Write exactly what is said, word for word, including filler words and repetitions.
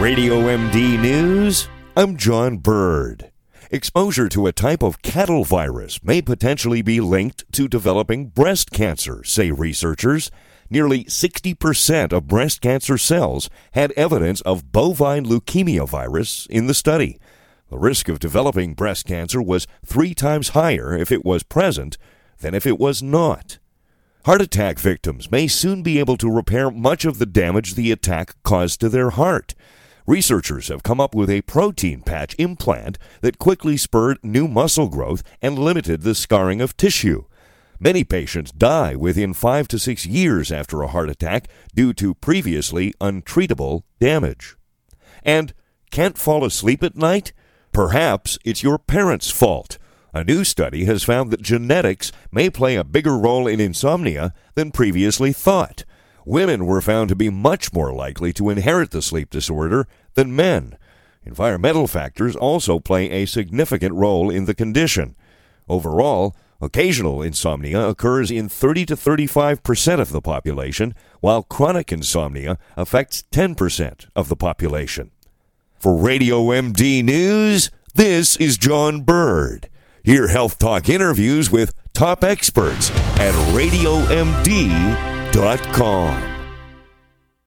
Radio M D News, I'm John Bird. Exposure to a type of cattle virus may potentially be linked to developing breast cancer, say researchers. Nearly sixty percent of breast cancer cells had evidence of bovine leukemia virus in the study. The risk of developing breast cancer was three times higher if it was present than if it was not. Heart attack victims may soon be able to repair much of the damage the attack caused to their heart. Researchers have come up with a protein patch implant that quickly spurred new muscle growth and limited the scarring of tissue. Many patients die within five to six years after a heart attack due to previously untreatable damage. And can't fall asleep at night? Perhaps it's your parents' fault. A new study has found that genetics may play a bigger role in insomnia than previously thought. Women were found to be much more likely to inherit the sleep disorder than men. Environmental factors also play a significant role in the condition. Overall, occasional insomnia occurs in thirty to thirty-five percent of the population, while chronic insomnia affects ten percent of the population. For Radio M D News, this is John Bird. Hear Health Talk interviews with top experts at radio m d dot com.